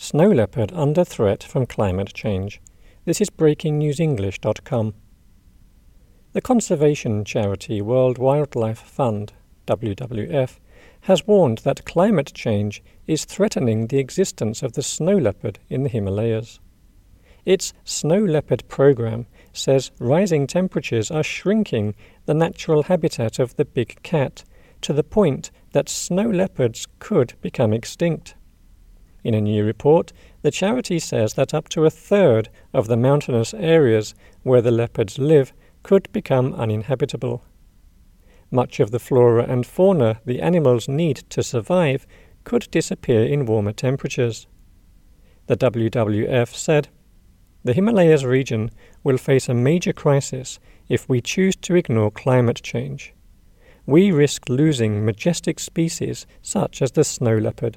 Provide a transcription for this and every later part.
Snow leopard under threat from climate change. This is breakingnewsenglish.com. The conservation charity World Wildlife Fund, WWF, has warned that climate change is threatening the existence of the snow leopard in the Himalayas. Its snow leopard program says rising temperatures are shrinking the natural habitat of the big cat to the point that snow leopards could become extinct. In a new report, the charity says that up to a third of the mountainous areas where the leopards live could become uninhabitable. Much of the flora and fauna the animals need to survive could disappear in warmer temperatures. The WWF said, "The Himalayas region will face a major crisis if we choose to ignore climate change. We risk losing majestic species such as the snow leopard."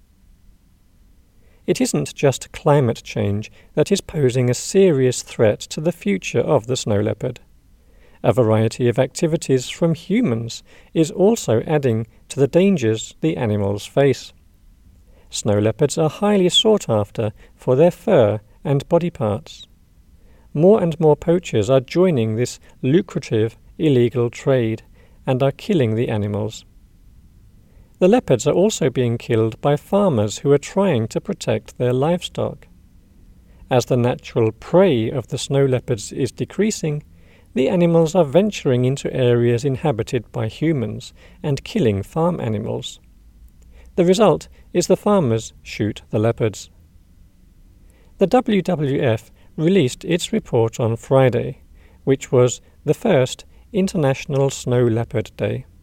It isn't just climate change that is posing a serious threat to the future of the snow leopard. A variety of activities from humans is also adding to the dangers the animals face. Snow leopards are highly sought after for their fur and body parts. More and more poachers are joining this lucrative, illegal trade and are killing the animals. The leopards are also being killed by farmers who are trying to protect their livestock. As the natural prey of the snow leopards is decreasing, the animals are venturing into areas inhabited by humans and killing farm animals. The result is the farmers shoot the leopards. The WWF released its report on Friday, which was the first International Snow Leopard Day.